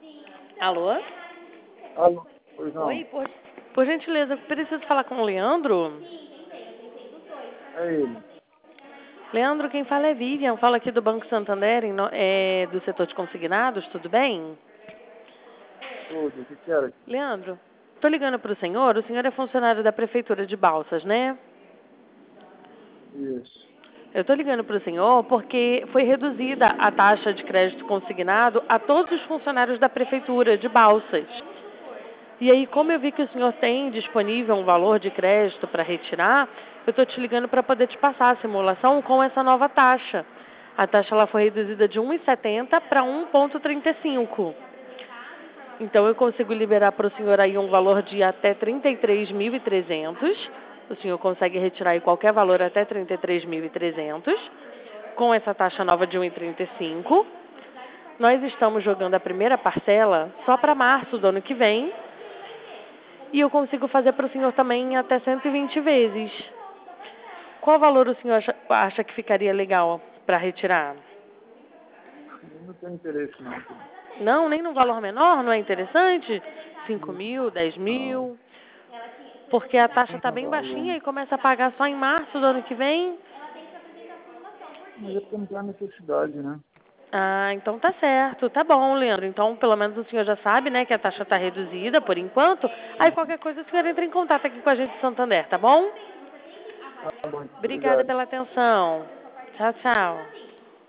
Alô? Alô, pois não. Oi, por gentileza, preciso falar com o Leandro. É ele. Leandro, quem fala é Vivian, fala aqui do Banco Santander, do setor de consignados, tudo bem? Tudo, o que que era? Leandro, estou ligando para o senhor é funcionário da Prefeitura de Balsas, né? Isso. Eu estou ligando para o senhor porque foi reduzida a taxa de crédito consignado a todos os funcionários da Prefeitura de Balsas. E aí, como eu vi que o senhor tem disponível um valor de crédito para retirar, eu estou te ligando para poder te passar a simulação com essa nova taxa. A taxa ela foi reduzida de 1,70 para 1,35. Então, eu consigo liberar para o senhor aí um valor de até 33.300. O senhor consegue retirar aí qualquer valor até 33.300 com essa taxa nova de 1,35. Nós estamos jogando a primeira parcela só para março do ano que vem. E eu consigo fazer para o senhor também em até 120 vezes. Qual valor o senhor acha que ficaria legal para retirar? Eu não tenho interesse não, filho. Não, nem num valor menor, não é interessante? 5 mil, 10 Não, mil? Porque a taxa está não bem valor. baixinha e começa a pagar só em março do ano que vem. Mas é porque não tem a necessidade, né? Ah, então tá certo. Tá bom, Leandro. Então, pelo menos o senhor já sabe, né, que a taxa está reduzida por enquanto. Aí, qualquer coisa, o senhor entra em contato aqui com a gente de Santander, tá bom? Tá bom, Obrigada obrigado. pela atenção. Tchau, tchau.